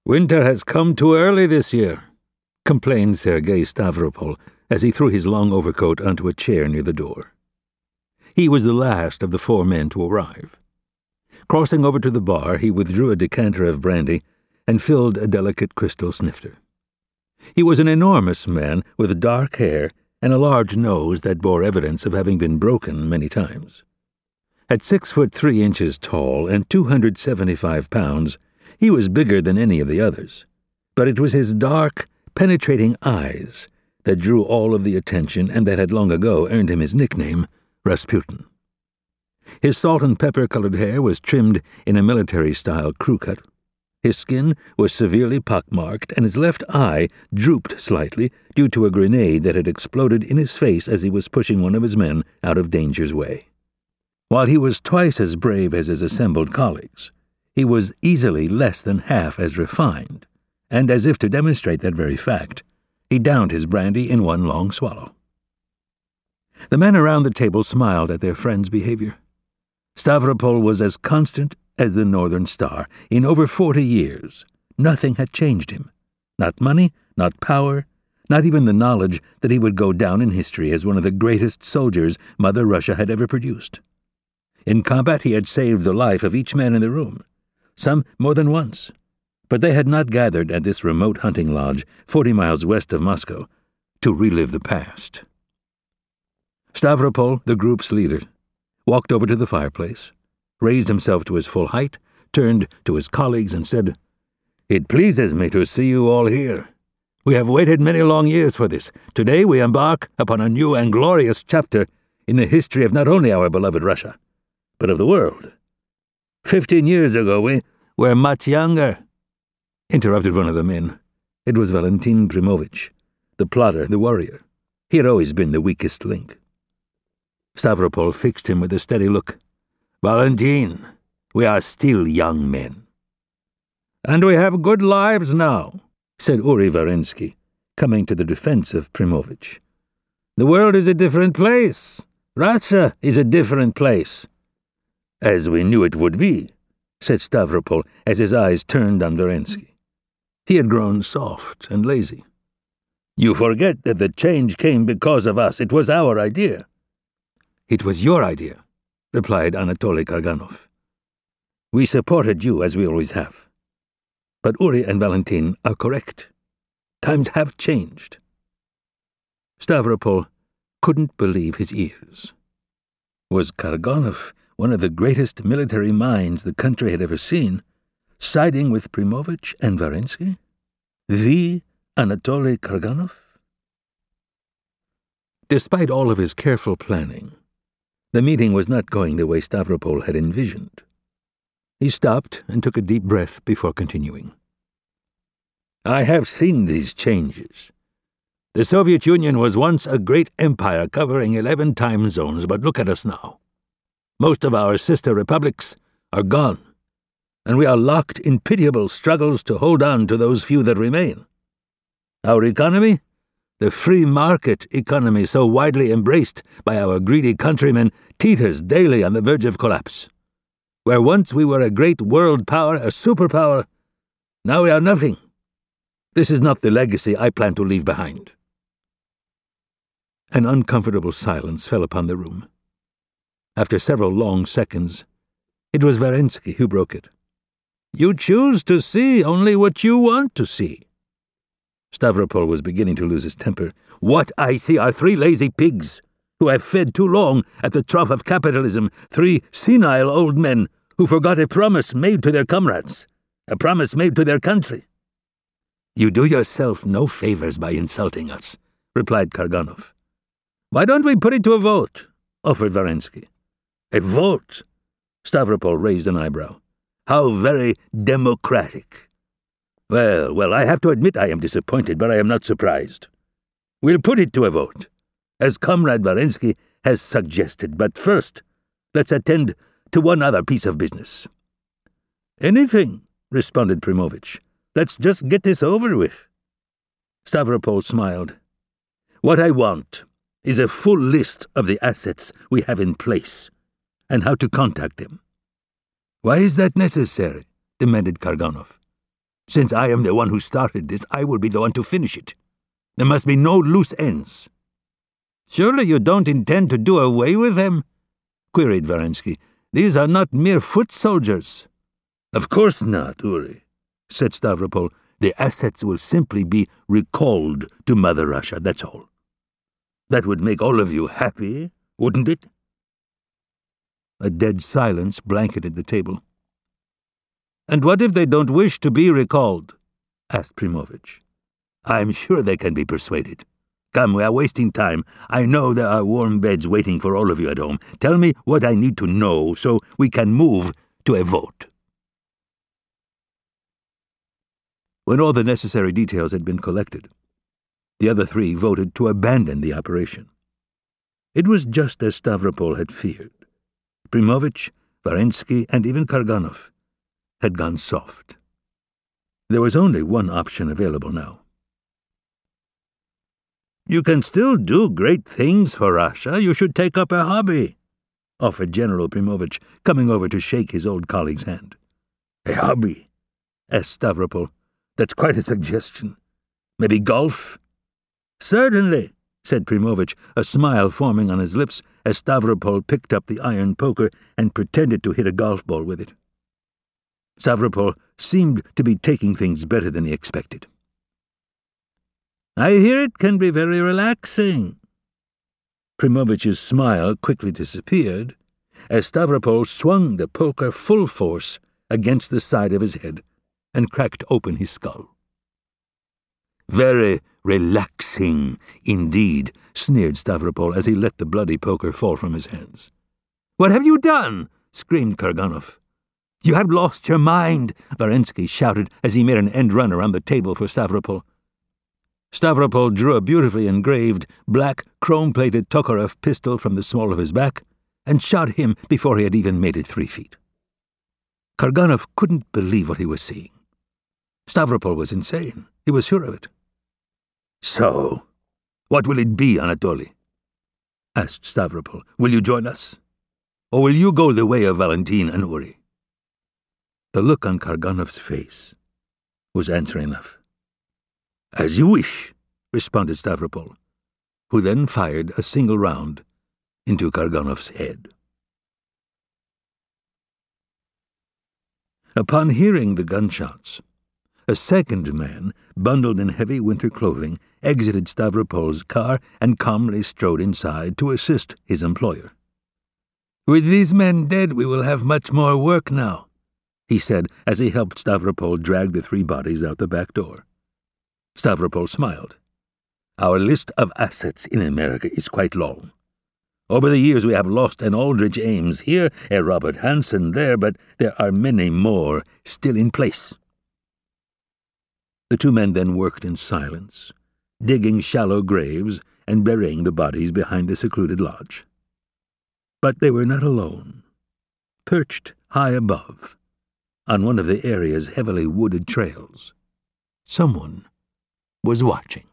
"Winter has come too early this year," complained Sergei Stavropol as he threw his long overcoat onto a chair near the door. He was the last of the 4 men to arrive. Crossing over to the bar, he withdrew a decanter of brandy and filled a delicate crystal snifter. He was an enormous man with dark hair and a large nose that bore evidence of having been broken many times. At 6'3" tall and 275 pounds, he was bigger than any of the others, but it was his dark, penetrating eyes that drew all of the attention and that had long ago earned him his nickname, Rasputin. His salt and pepper-colored hair was trimmed in a military-style crew-cut. His skin was severely pockmarked, and his left eye drooped slightly due to a grenade that had exploded in his face as he was pushing one of his men out of danger's way. While he was twice as brave as his assembled colleagues, he was easily less than half as refined, and as if to demonstrate that very fact, he downed his brandy in one long swallow. The men around the table smiled at their friend's behavior. Stavropol was as constant as the Northern Star. In over 40 years, nothing had changed him. Not money, not power, not even the knowledge that he would go down in history as one of the greatest soldiers Mother Russia had ever produced. In combat he had saved the life of each man in the room, some more than once, but they had not gathered at this remote hunting lodge 40 miles west of Moscow to relive the past. Stavropol, the group's leader, walked over to the fireplace, raised himself to his full height, turned to his colleagues and said, "It pleases me to see you all here. We have waited many long years for this. Today we embark upon a new and glorious chapter in the history of not only our beloved Russia, but of the world. 15 years ago we were much younger," interrupted one of the men. It was Valentin Primovich, the plotter, the warrior. He had always been the weakest link. Stavropol fixed him with a steady look. "Valentin, we are still young men." "And we have good lives now," said Uri Varensky, coming to the defense of Primovich. "The world is a different place. Russia is a different place." "As we knew it would be," said Stavropol as his eyes turned on Varensky. He had grown soft and lazy. "You forget that the change came because of us. It was our idea." "It was your idea," replied Anatoly Karganov. "We supported you as we always have. But Uri and Valentin are correct. Times have changed." Stavropol couldn't believe his ears. Was Karganov, one of the greatest military minds the country had ever seen, siding with Primovich and Varensky? The Anatoly Karganov? Despite all of his careful planning, the meeting was not going the way Stavropol had envisioned. He stopped and took a deep breath before continuing. "I have seen these changes. The Soviet Union was once a great empire covering 11 time zones, but look at us now. Most of our sister republics are gone, and we are locked in pitiable struggles to hold on to those few that remain. Our economy, the free market economy so widely embraced by our greedy countrymen, teeters daily on the verge of collapse. Where once we were a great world power, a superpower, now we are nothing. This is not the legacy I plan to leave behind." An uncomfortable silence fell upon the room. After several long seconds, it was Varensky who broke it. "You choose to see only what you want to see." Stavropol was beginning to lose his temper. "What I see are 3 lazy pigs who have fed too long at the trough of capitalism, 3 senile old men who forgot a promise made to their comrades, a promise made to their country." "You do yourself no favors by insulting us," replied Karganov. "Why don't we put it to a vote?" offered Varensky. "A vote?" Stavropol raised an eyebrow. "How very democratic. Well, I have to admit I am disappointed, but I am not surprised. We'll put it to a vote, as Comrade Varensky has suggested, but first, let's attend to one other piece of business." "Anything," responded Primovich. "Let's just get this over with." Stavropol smiled. "What I want is a full list of the assets we have in place, and how to contact them." "Why is that necessary?" demanded Karganov. Since I am the one who started this, I will be the one to finish it. There must be no loose ends." "Surely you don't intend to do away with them?" queried Varensky. "These are not mere foot soldiers." "Of course not, Uri," said Stavropol. "The assets will simply be recalled to Mother Russia, that's all. That would make all of you happy, wouldn't it?" A dead silence blanketed the table. "And what if they don't wish to be recalled?" asked Primovich. "I'm sure they can be persuaded. Come, we are wasting time. I know there are warm beds waiting for all of you at home. Tell me what I need to know so we can move to a vote." When all the necessary details had been collected, the other three voted to abandon the operation. It was just as Stavropol had feared. Primovich, Varensky, and even Karganov had gone soft. There was only one option available now. "You can still do great things for Russia. You should take up a hobby," offered General Primovich, coming over to shake his old colleague's hand. "A hobby?" asked Stavropol. "That's quite a suggestion. Maybe golf?" "Certainly," said Primovich, a smile forming on his lips as Stavropol picked up the iron poker and pretended to hit a golf ball with it. Stavropol seemed to be taking things better than he expected. "I hear it can be very relaxing." Primovich's smile quickly disappeared as Stavropol swung the poker full force against the side of his head and cracked open his skull. "Very relaxing indeed," sneered Stavropol as he let the bloody poker fall from his hands. "What have you done?" screamed Karganov. "You have lost your mind," Varensky shouted as he made an end run around the table for Stavropol. Stavropol drew a beautifully engraved, black, chrome-plated Tokarev pistol from the small of his back and shot him before he had even made it 3 feet. Karganov couldn't believe what he was seeing. Stavropol was insane. He was sure of it. "So, what will it be, Anatoly?" asked Stavropol. "Will you join us? Or will you go the way of Valentin and Uri?" The look on Karganov's face was answer enough. "As you wish," responded Stavropol, who then fired a single round into Karganov's head. Upon hearing the gunshots, a second man, bundled in heavy winter clothing, exited Stavropol's car and calmly strode inside to assist his employer. "With these men dead, we will have much more work now," he said as he helped Stavropol drag the 3 bodies out the back door. Stavropol smiled. "Our list of assets in America is quite long. Over the years we have lost an Aldrich Ames here, a Robert Hansen there, but there are many more still in place." The 2 men then worked in silence, digging shallow graves and burying the bodies behind the secluded lodge. But they were not alone. Perched high above, on one of the area's heavily wooded trails, someone was watching.